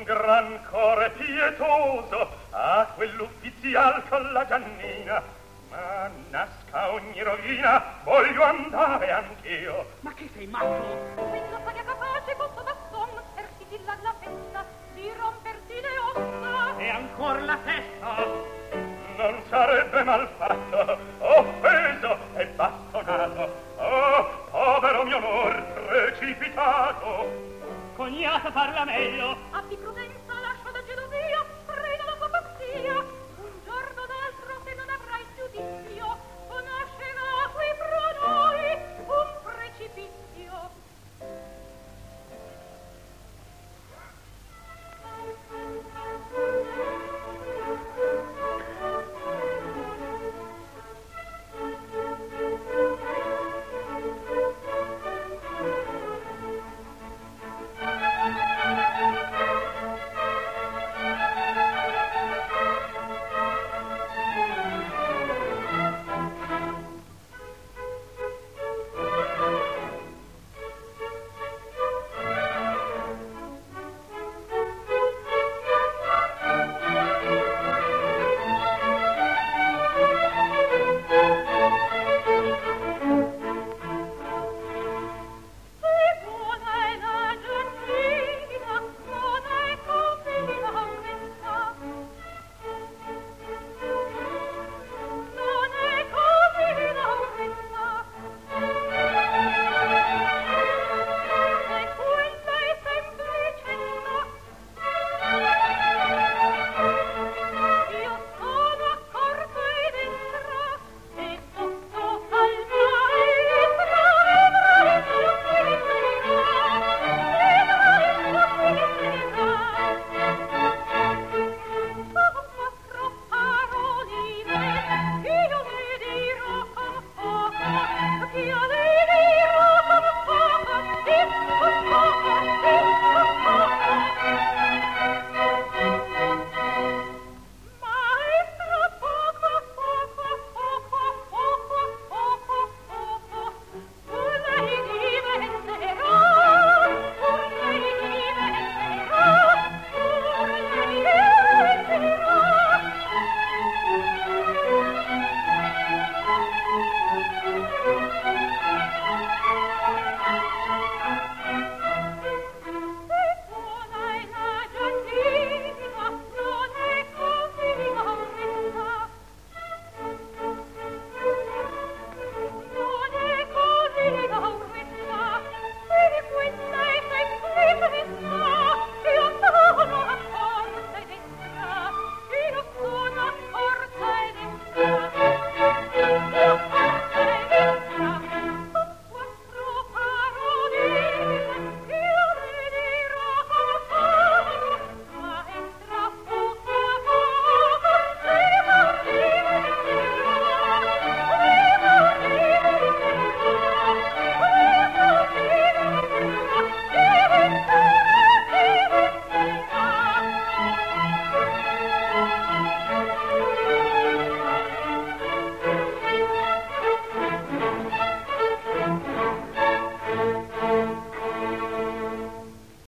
gran core pietoso a quell'ufficial con la Giannina, ma nasca ogni rovina, voglio andare anch'io. Ma che sei matto? Quella saria capace con tuo baston sertiti la testa, di romperti le ossa. E ancor la testa. Non sarebbe mal fatto, offeso e bastonato. Oh, povero mio amor precipitato. Cognato parla meglio. Abbi prudenza